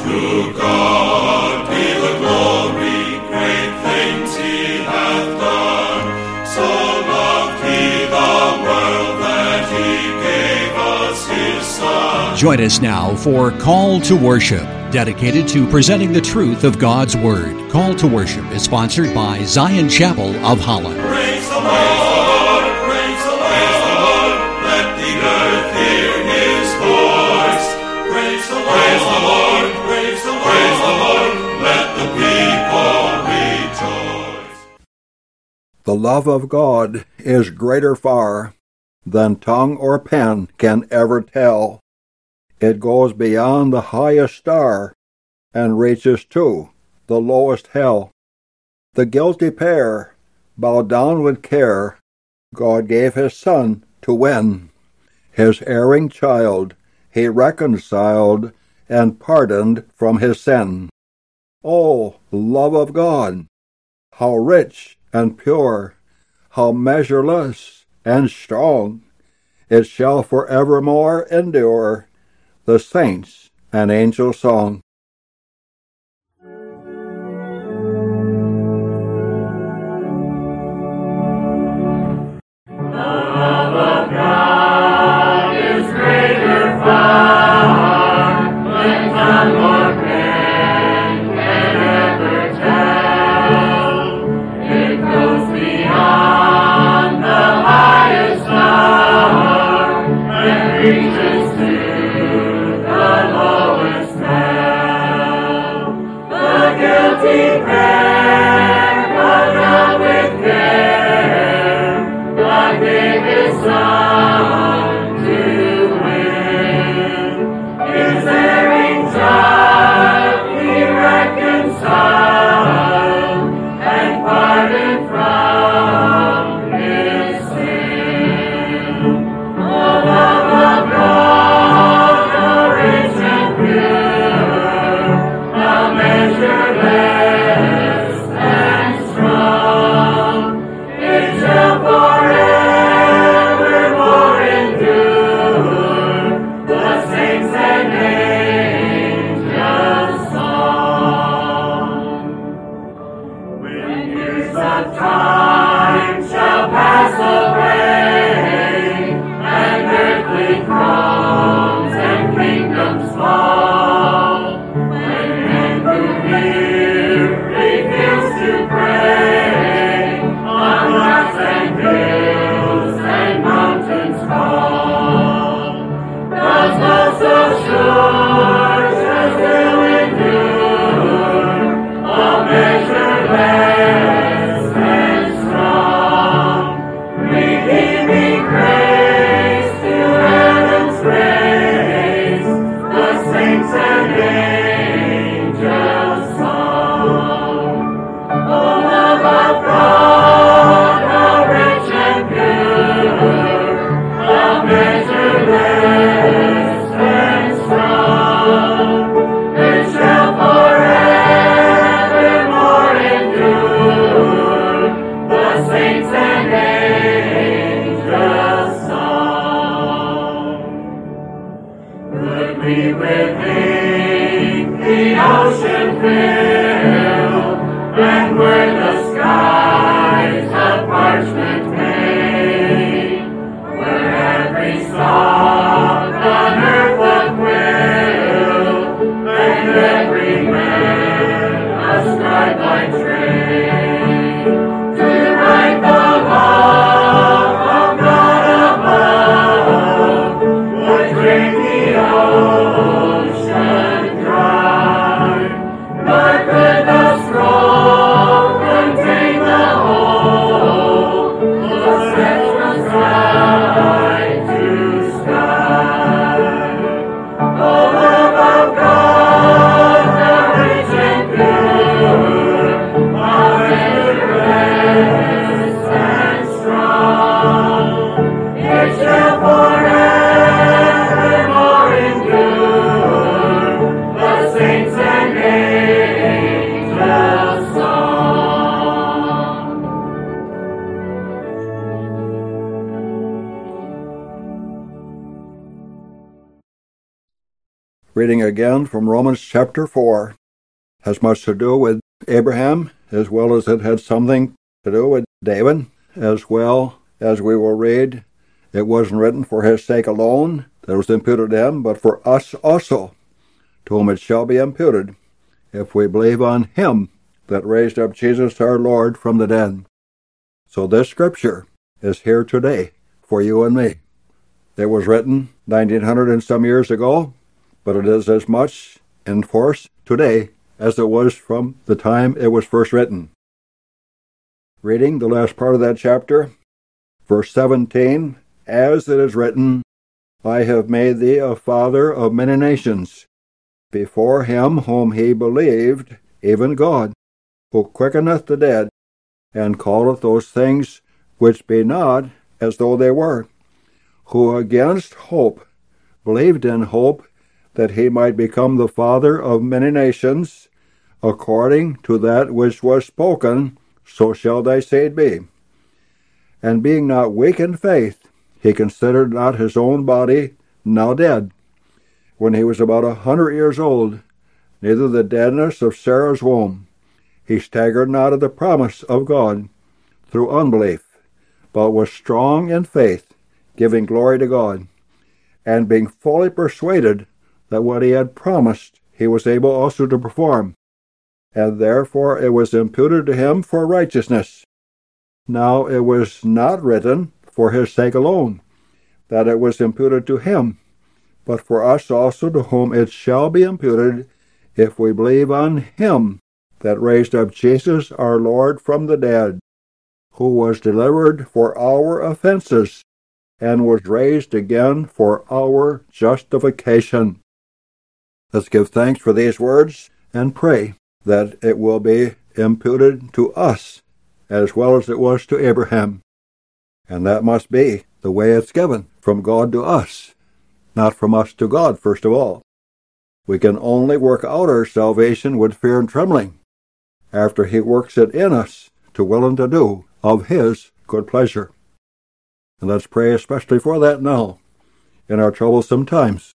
To God be the glory, great things he hath done. So loved he the world that he gave us his Son. Join us now for Call to Worship, dedicated to presenting the truth of God's Word. Call to Worship is sponsored by Zion Chapel of Holland. Praise the Lord, praise the Lord, let the earth hear his voice. Praise the Lord, praise the Lord, let the people rejoice. The love of God is greater far than tongue or pen can ever tell. It goes beyond the highest star and reaches to the lowest hell. The guilty pair, bowed down with care, God gave his Son to win. His erring child he reconciled and pardoned from his sin. Oh, love of God, how rich and pure, how measureless and strong! It shall forevermore endure, the saints' and angels' song. But reading again from Romans chapter 4, has much to do with Abraham, as well as it had something to do with David, as well as we will read. It wasn't written for his sake alone, that was imputed to him, but for us also, to whom it shall be imputed, if we believe on him that raised up Jesus our Lord from the dead. So this scripture is here today for you and me. It was written 1900 and some years ago, but it is as much in force today as it was from the time it was first written. Reading the last part of that chapter, verse 17, as it is written, I have made thee a father of many nations, before him whom he believed, even God, who quickeneth the dead, and calleth those things which be not as though they were, who against hope believed in hope, that he might become the father of many nations, according to that which was spoken, so shall thy seed be. And being not weak in faith, he considered not his own body now dead, when he was about 100 years old, neither the deadness of Sarah's womb. He staggered not at the promise of God through unbelief, but was strong in faith, giving glory to God, and being fully persuaded that what he had promised he was able also to perform, and therefore it was imputed to him for righteousness. Now it was not written for his sake alone, that it was imputed to him, but for us also, to whom it shall be imputed, if we believe on him that raised up Jesus our Lord from the dead, who was delivered for our offenses, and was raised again for our justification. Let's give thanks for these words and pray that it will be imputed to us as well as it was to Abraham. And that must be the way it's given, from God to us, not from us to God, first of all. We can only work out our salvation with fear and trembling, after he works it in us to will and to do of his good pleasure. And let's pray especially for that now, in our troublesome times.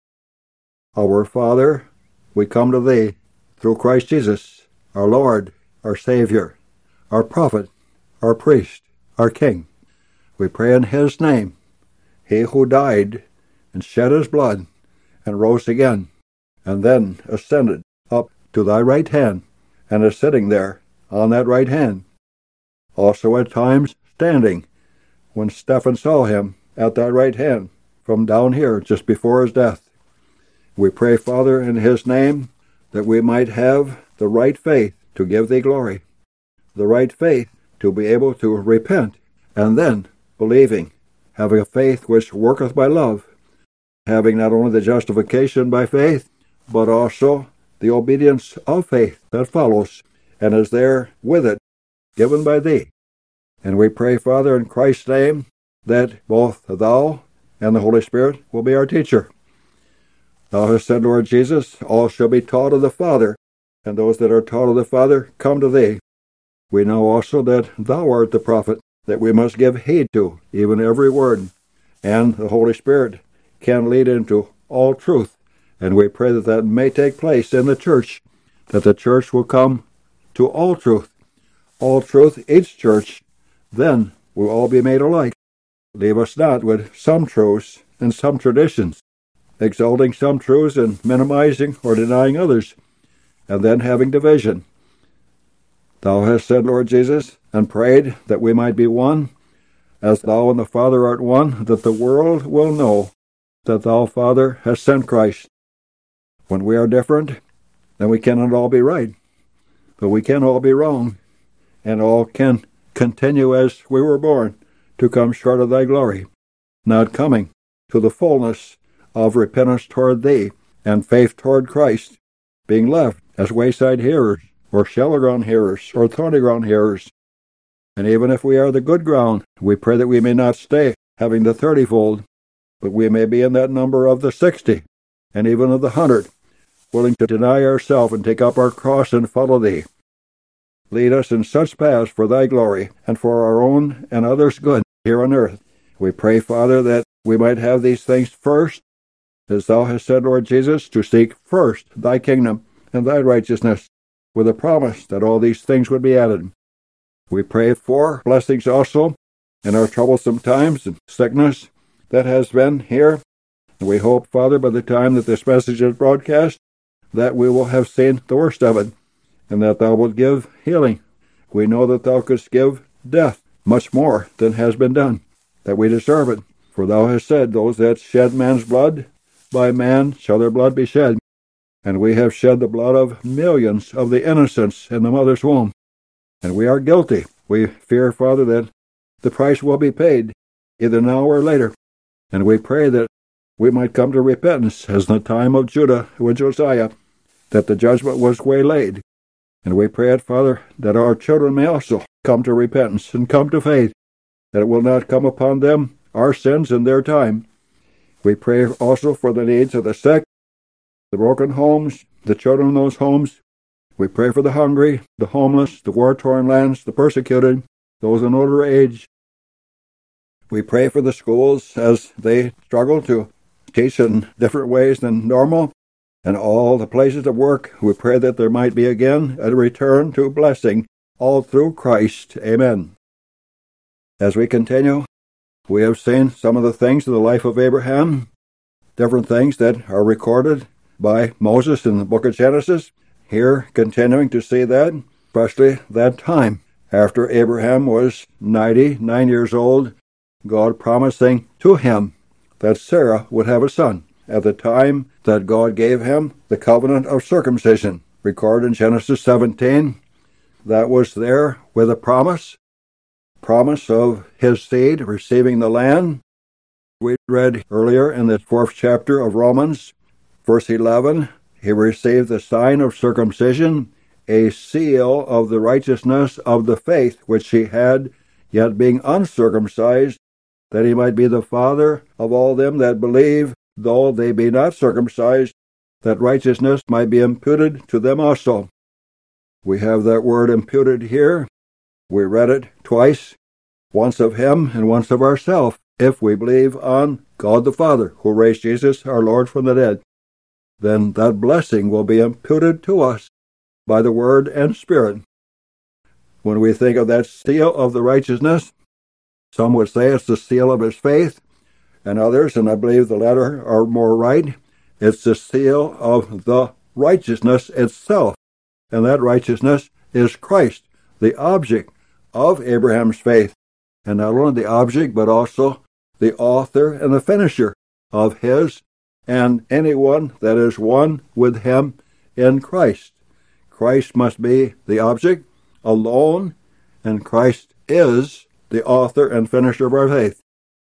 Our Father, we come to thee through Christ Jesus, our Lord, our Savior, our prophet, our priest, our King. We pray in his name, he who died and shed his blood and rose again, and then ascended up to thy right hand, and is sitting there on that right hand, also at times standing, when Stephen saw him at thy right hand, from down here just before his death. We pray, Father, in his name, that we might have the right faith to give thee glory, the right faith to be able to repent, and then believing, having a faith which worketh by love, having not only the justification by faith, but also the obedience of faith that follows, and is there with it, given by thee. And we pray, Father, in Christ's name, that both thou and the Holy Spirit will be our teacher. Thou hast said, Lord Jesus, all shall be taught of the Father, and those that are taught of the Father come to thee. We know also that thou art the prophet, that we must give heed to, even every word, and the Holy Spirit can lead into all truth. And we pray that that may take place in the church, that the church will come to all truth, each church, then we'll all be made alike. Leave us not with some truths and some traditions, exalting some truths and minimizing or denying others, and then having division. Thou hast said, Lord Jesus, and prayed that we might be one, as thou and the Father art one, that the world will know that thou, Father, hast sent Christ. When we are different, then we cannot all be right, but we can all be wrong, and all can continue as we were born, to come short of thy glory, not coming to the fullness of repentance toward thee and faith toward Christ, being left as wayside hearers, or shallow ground hearers, or thorny ground hearers. And even if we are the good ground, we pray that we may not stay having the 30-fold, but we may be in that number of the 60, and even of the 100, willing to deny ourselves and take up our cross and follow thee. Lead us in such paths for thy glory, and for our own and others' good here on earth. We pray, Father, that we might have these things first, As thou hast said, Lord Jesus, to seek first thy kingdom and thy righteousness, with a promise that all these things would be added. We pray for blessings also in our troublesome times and sickness that has been here. And we hope, Father, by the time that this message is broadcast, that we will have seen the worst of it, and that thou wilt give healing. We know that thou couldst give death much more than has been done, that we deserve it. For thou hast said, those that shed man's blood, by man shall their blood be shed. And we have shed the blood of millions of the innocents in the mother's womb. And we are guilty. We fear, Father, that the price will be paid, either now or later. And we pray that we might come to repentance, as in the time of Judah with Josiah, that the judgment was waylaid. And we pray it, Father, that our children may also come to repentance and come to faith, that it will not come upon them, our sins in their time. We pray also for the needs of the sick, the broken homes, the children in those homes. We pray for the hungry, the homeless, the war-torn lands, the persecuted, those in older age. We pray for the schools as they struggle to teach in different ways than normal, and all the places of work. We pray that there might be again a return to blessing, all through Christ. Amen. As we continue, we have seen some of the things in the life of Abraham, different things that are recorded by Moses in the book of Genesis. Here, continuing to see that, especially that time after Abraham was 99 years old, God promising to him that Sarah would have a son at the time that God gave him the covenant of circumcision, recorded in Genesis 17. That was there with a promise of his seed receiving the land. We read earlier in the 4th chapter of Romans, verse 11, he received the sign of circumcision, a seal of the righteousness of the faith which he had, yet being uncircumcised, that he might be the father of all them that believe, though they be not circumcised, that righteousness might be imputed to them also. We have that word imputed here. We read it twice, once of him and once of ourselves, if we believe on God the Father, who raised Jesus our Lord from the dead. Then that blessing will be imputed to us by the Word and Spirit. When we think of that seal of the righteousness, some would say it's the seal of his faith, and others, and I believe the latter are more right, it's the seal of the righteousness itself. And that righteousness is Christ, the object of Abraham's faith. And not only the object, but also the author and the finisher of his and anyone that is one with him in Christ. Christ must be the object alone, and Christ is the author and finisher of our faith.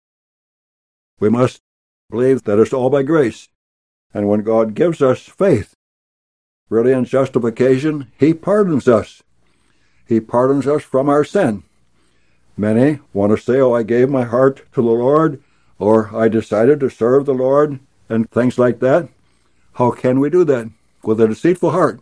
We must believe that it's all by grace. And when God gives us faith, really in justification, he pardons us. He pardons us from our sin. Many want to say, oh, I gave my heart to the Lord, or I decided to serve the Lord, and things like that. How can we do that? With a deceitful heart.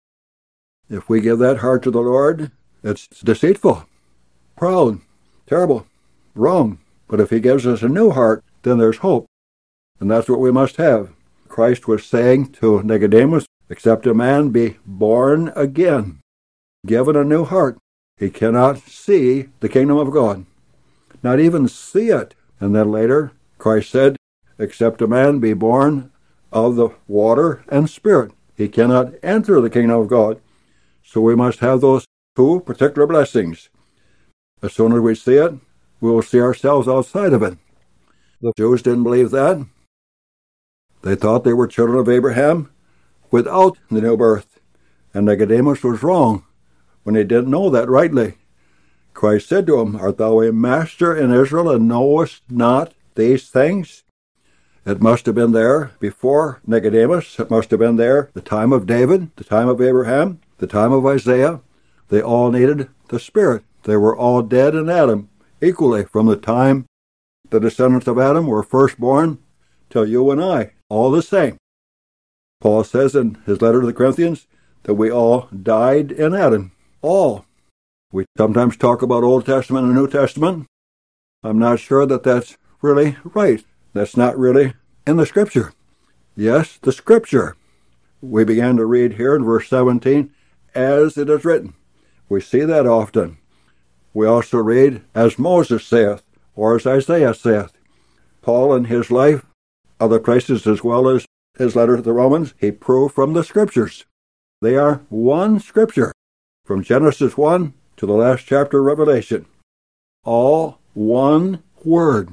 If we give that heart to the Lord, it's deceitful, proud, terrible, wrong. But if he gives us a new heart, then there's hope. And that's what we must have. Christ was saying to Nicodemus, except a man be born again, given a new heart, he cannot see the kingdom of God. Not even see it. And then later, Christ said, except a man be born of the water and spirit, he cannot enter the kingdom of God. So we must have those two particular blessings. As soon as we see it, we will see ourselves outside of it. The Jews didn't believe that. They thought they were children of Abraham without the new birth. And Nicodemus was wrong when he didn't know that rightly. Christ said to him, art thou a master in Israel, and knowest not these things? It must have been there before Nicodemus. It must have been there the time of David, the time of Abraham, the time of Isaiah. They all needed the Spirit. They were all dead in Adam, equally from the time the descendants of Adam were first born till you and I, all the same. Paul says in his letter to the Corinthians that we all died in Adam. All. We sometimes talk about Old Testament and New Testament. I'm not sure that that's really right. That's not really in the Scripture. Yes, the Scripture. We began to read here in verse 17, as it is written. We see that often. We also read, as Moses saith, or as Isaiah saith. Paul in his life, other places as well as his letter to the Romans, he proved from the Scriptures. They are one Scripture, from Genesis 1 to the last chapter of Revelation. All one Word.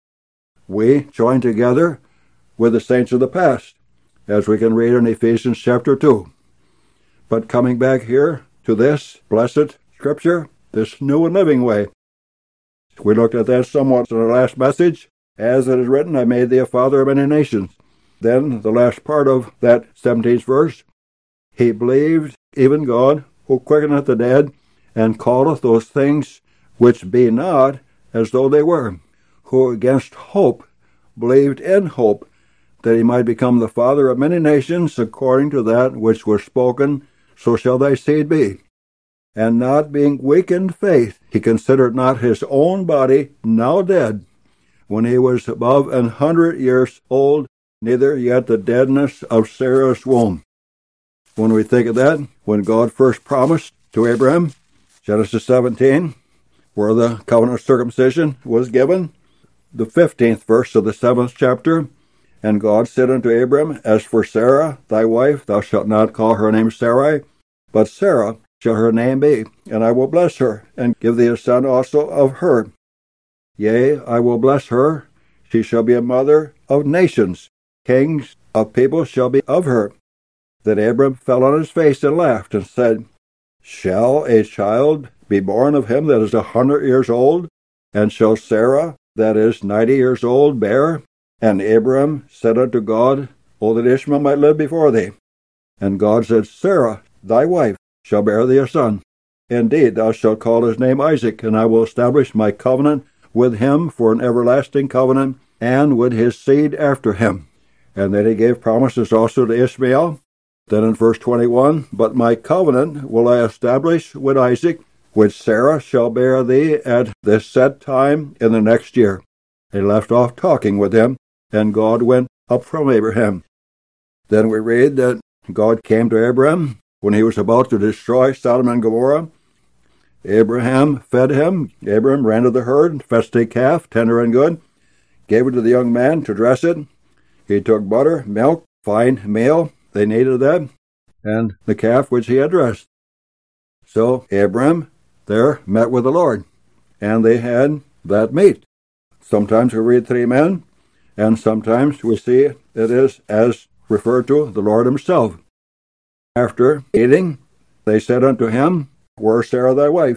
We join together with the saints of the past, as we can read in Ephesians chapter 2. But coming back here to this blessed Scripture, this new and living way, we looked at that somewhat in our last message. As it is written, I made thee a father of many nations. Then the last part of that 17th verse, he believed even God, who quickeneth the dead, and calleth those things which be not as though they were, who against hope believed in hope, that he might become the father of many nations, according to that which was spoken, so shall thy seed be. And not being weak in faith, he considered not his own body now dead, when he was above 100 years old, neither yet the deadness of Sarah's womb. When we think of that, when God first promised to Abraham, Genesis 17, where the covenant of circumcision was given, the 15th verse of the 7th chapter, and God said unto Abram, as for Sarah, thy wife, thou shalt not call her name Sarai, but Sarah shall her name be, and I will bless her, and give thee a son also of her. Yea, I will bless her, she shall be a mother of nations, kings of people shall be of her. Then Abram fell on his face and laughed, and said, Shall a child be born of him that is 100 years old? And shall Sarah, that is 90 years old, bear? And Abram said unto God, O that Ishmael might live before thee. And God said, Sarah, thy wife, shall bear thee a son. Indeed, thou shalt call his name Isaac, and I will establish my covenant with him for an everlasting covenant, and with his seed after him. And then he gave promises also to Ishmael. Then in verse 21, But my covenant will I establish with Isaac, which Sarah shall bear thee at this set time in the next year. He left off talking with him, and God went up from Abraham. Then we read that God came to Abraham when he was about to destroy Sodom and Gomorrah. Abraham fed him. Abraham ran to the herd, fetched a calf, tender and good, gave it to the young man to dress it. He took butter, milk, fine meal, they needed that, and the calf which he had dressed. So Abraham there met with the Lord, and they had that meat. Sometimes we read 3 men, and sometimes we see it is as referred to the Lord himself. After eating, they said unto him, Where is Sarah thy wife?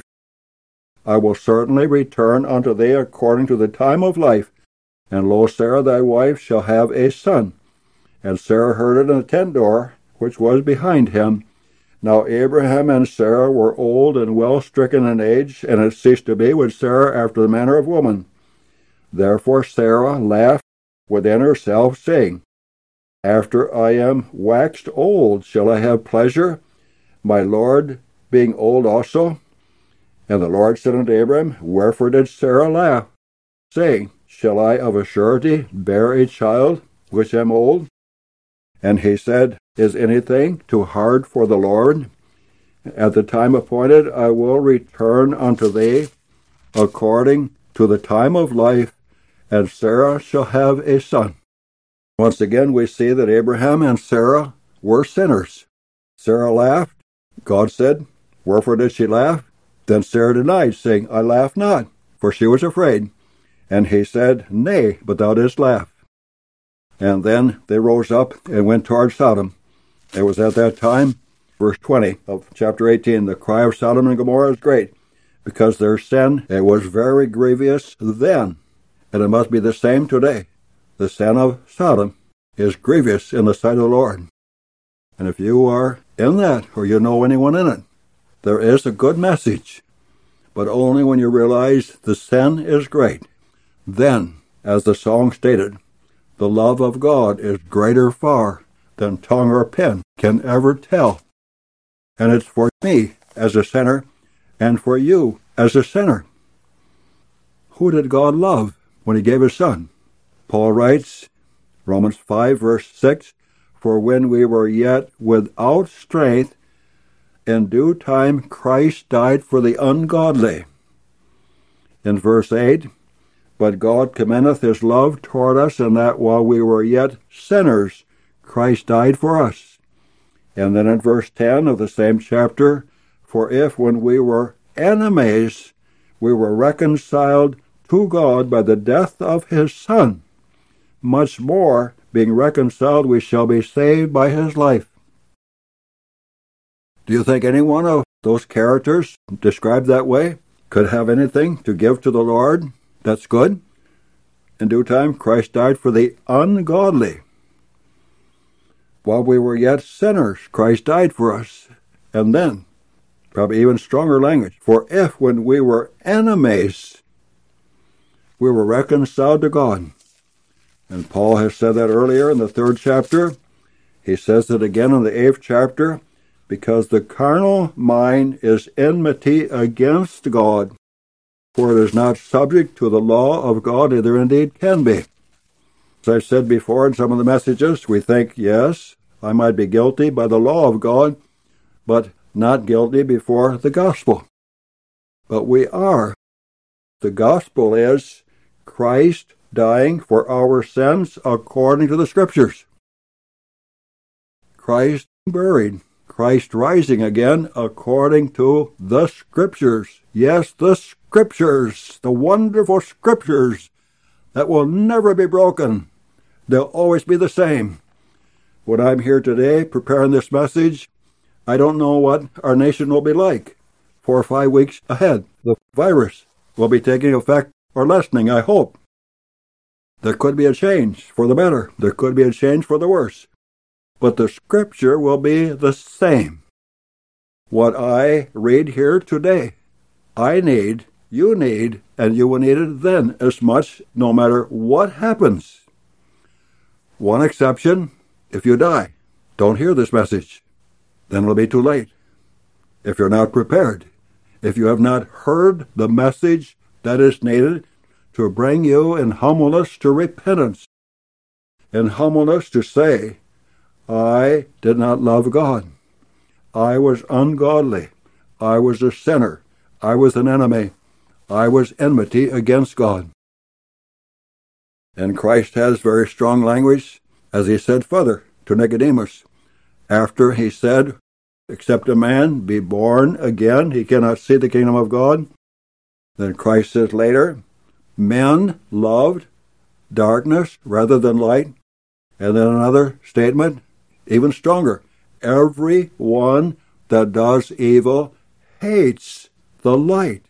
I will certainly return unto thee according to the time of life, and lo, Sarah thy wife shall have a son. And Sarah heard it in the tent door, which was behind him. Now Abraham and Sarah were old and well stricken in age, and it ceased to be with Sarah after the manner of woman. Therefore Sarah laughed within herself, saying, After I am waxed old, shall I have pleasure, my Lord being old also? And the Lord said unto Abraham, Wherefore did Sarah laugh, saying, Shall I of a surety bear a child, which am old? And he said, Is anything too hard for the Lord? At the time appointed I will return unto thee according to the time of life, and Sarah shall have a son. Once again we see that Abraham and Sarah were sinners. Sarah laughed. God said, Wherefore did she laugh? Then Sarah denied, saying, I laugh not, for she was afraid. And he said, Nay, but thou didst laugh. And then they rose up and went toward Sodom. It was at that time, verse 20 of chapter 18, the cry of Sodom and Gomorrah is great, because their sin, it was very grievous then, and it must be the same today. The sin of Sodom is grievous in the sight of the Lord. And if you are in that, or you know anyone in it, there is a good message, but only when you realize the sin is great. Then, as the song stated, the love of God is greater far than tongue or pen can ever tell. And it's for me as a sinner and for you as a sinner. Who did God love when he gave his son? Paul writes, Romans 5, verse 6, for when we were yet without strength, in due time Christ died for the ungodly. In verse 8, but God commendeth his love toward us, in that while we were yet sinners, Christ died for us. And then in verse 10 of the same chapter, for if when we were enemies, we were reconciled to God by the death of his Son, much more, being reconciled, we shall be saved by his life. Do you think any one of those characters described that way could have anything to give to the Lord that's good? In due time, Christ died for the ungodly. While we were yet sinners, Christ died for us. And then, probably even stronger language, for if when we were enemies, we were reconciled to God. And Paul has said that earlier in the 3rd chapter. He says it again in the 8th chapter, because the carnal mind is enmity against God, for it is not subject to the law of God, neither indeed can be. As I've said before in some of the messages, we think, yes, I might be guilty by the law of God, but not guilty before the gospel. But we are. The gospel is Christ dying for our sins according to the Scriptures. Christ buried, Christ rising again according to the Scriptures. Yes, the Scriptures, the wonderful Scriptures that will never be broken. They'll always be the same. When I'm here today preparing this message, I don't know what our nation will be like 4 or 5 weeks ahead. The virus will be taking effect or lessening, I hope. There could be a change for the better. There could be a change for the worse. But the Scripture will be the same. What I read here today, I need, you need, and you will need it then as much, no matter what happens. One exception, if you die, don't hear this message. Then it'll be too late. If you're not prepared, if you have not heard the message that is needed to bring you in humbleness to repentance, in humbleness to say, I did not love God. I was ungodly. I was a sinner. I was an enemy. I was enmity against God. And Christ has very strong language, as he said further to Nicodemus, after he said, except a man be born again, he cannot see the kingdom of God. Then Christ says later, men loved darkness rather than light. And then another statement, even stronger, every one that does evil hates the light,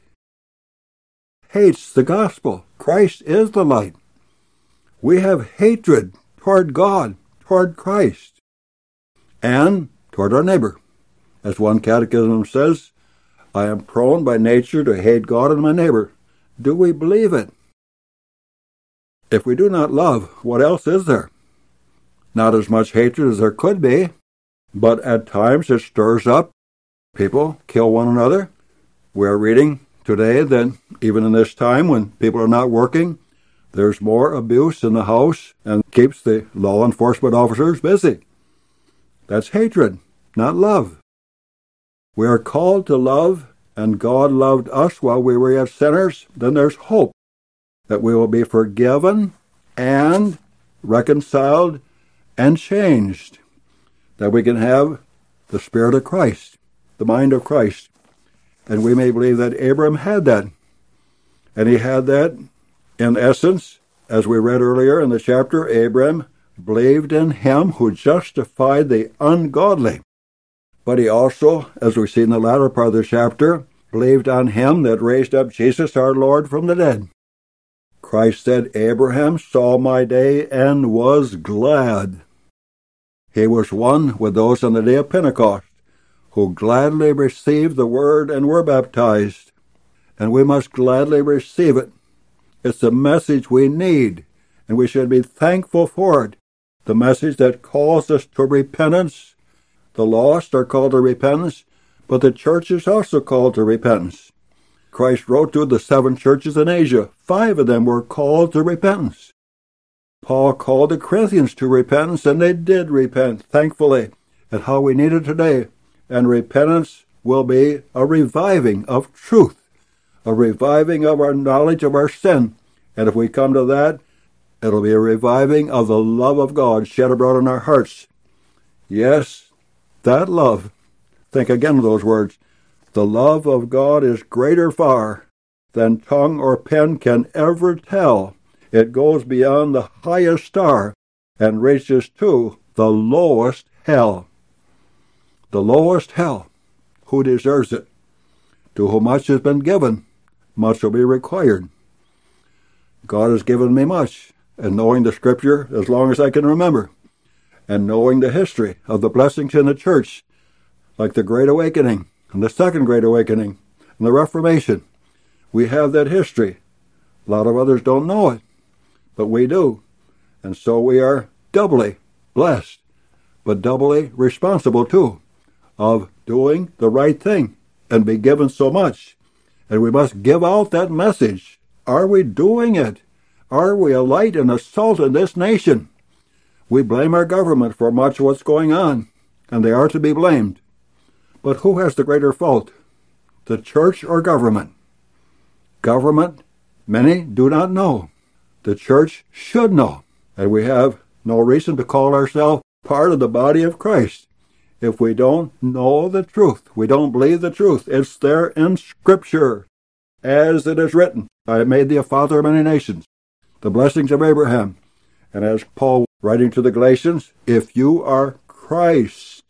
hates the gospel. Christ is the light. We have hatred toward God, toward Christ, and toward our neighbor. As one catechism says, I am prone by nature to hate God and my neighbor. Do we believe it? If we do not love, what else is there? Not as much hatred as there could be, but at times it stirs up. People kill one another. We're reading today that even in this time when people are not working, there's more abuse in the house and keeps the law enforcement officers busy. That's hatred, not love. We are called to love, and God loved us while we were yet sinners. Then there's hope that we will be forgiven and reconciled and changed, that we can have the Spirit of Christ, the mind of Christ. And we may believe that Abraham had that. And he had that, in essence, as we read earlier in the chapter, Abraham believed in him who justified the ungodly. But he also, as we see in the latter part of the chapter, believed on him that raised up Jesus our Lord from the dead. Christ said, Abraham saw my day and was glad. He was one with those on the day of Pentecost who gladly received the word and were baptized. And we must gladly receive it. It's the message we need, and we should be thankful for it. The message that calls us to repentance. The lost are called to repentance, but the church is also called to repentance. Christ wrote to the 7 churches in Asia. 5 of them were called to repentance. Paul called the Corinthians to repentance, and they did repent, thankfully, and how we need it today. And repentance will be a reviving of truth, a reviving of our knowledge of our sin. And if we come to that, it'll be a reviving of the love of God shed abroad in our hearts. Yes, that love. Think again of those words. The love of God is greater far than tongue or pen can ever tell. It goes beyond the highest star and reaches to the lowest hell. The lowest hell. Who deserves it? To whom much has been given, much will be required. God has given me much, and knowing the Scripture as long as I can remember, and knowing the history of the blessings in the church, like the Great Awakening, and the Second Great Awakening, and the Reformation. We have that history. A lot of others don't know it, but we do. And so we are doubly blessed, but doubly responsible too, of doing the right thing and be given so much. And we must give out that message. Are we doing it? Are we a light and a salt in this nation? We blame our government for much of what's going on, and they are to be blamed. But who has the greater fault? The church or government? Government, many do not know. The church should know, and we have no reason to call ourselves part of the body of Christ. If we don't know the truth, we don't believe the truth. It's there in Scripture. As it is written, I have made thee a father of many nations, the blessings of Abraham. And as Paul writing to the Galatians, if you are Christ,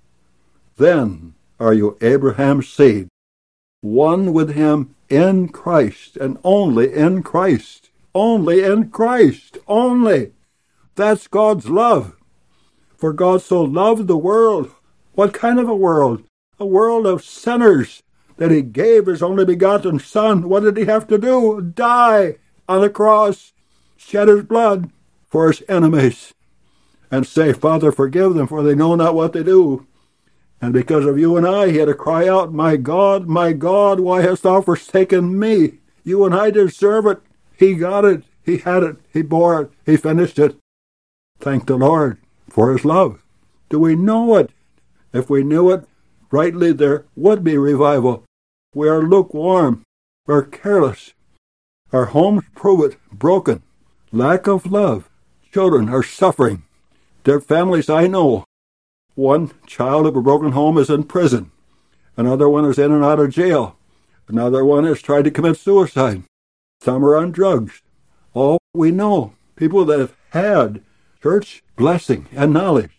then are you Abraham's seed, one with him in Christ, and only in Christ. Only in Christ. Only. That's God's love. For God so loved the world. What kind of a world? A world of sinners, that he gave his only begotten Son. What did he have to do? Die on the cross, shed his blood for his enemies, and say, Father, forgive them, for they know not what they do. And because of you and I, he had to cry out, my God, why hast thou forsaken me? You and I deserve it. He got it. He had it. He bore it. He finished it. Thank the Lord for his love. Do we know it? If we knew it rightly, there would be revival. We are lukewarm. We're careless. Our homes prove it. Broken. Lack of love. Children are suffering. Their families I know. One child of a broken home is in prison. Another one is in and out of jail. Another one has tried to commit suicide. Some are on drugs. All we know, people that have had church blessing and knowledge.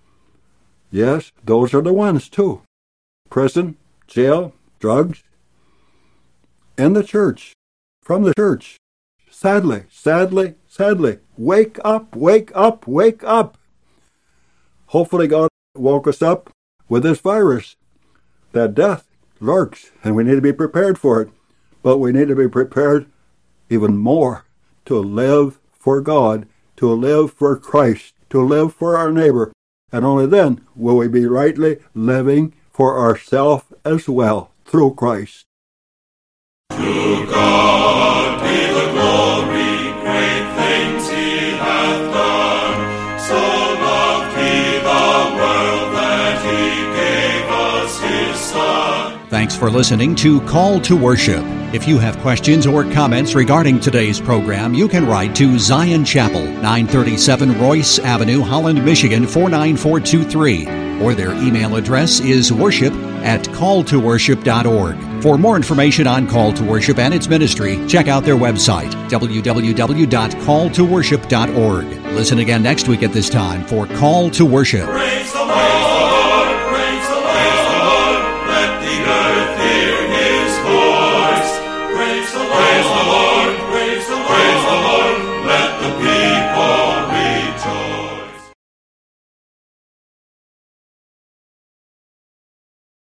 Yes, those are the ones too. Prison, jail, drugs. In the church, from the church. Sadly. Wake up, wake up, wake up. Hopefully God woke us up with this virus. That death lurks, and we need to be prepared for it. But we need to be prepared even more to live for God, to live for Christ, to live for our neighbor. And only then will we be rightly living for ourselves as well, through Christ. To God be the glory, great things he hath done. So loved he the world that he gave us his Son. Thanks for listening to Call to Worship. If you have questions or comments regarding today's program, you can write to Zion Chapel, 937 Royce Avenue, Holland, Michigan, 49423. Or their email address is worship@calltoworship.org. For more information on Call to Worship and its ministry, check out their website, www.calltoworship.org. Listen again next week at this time for Call to Worship. Praise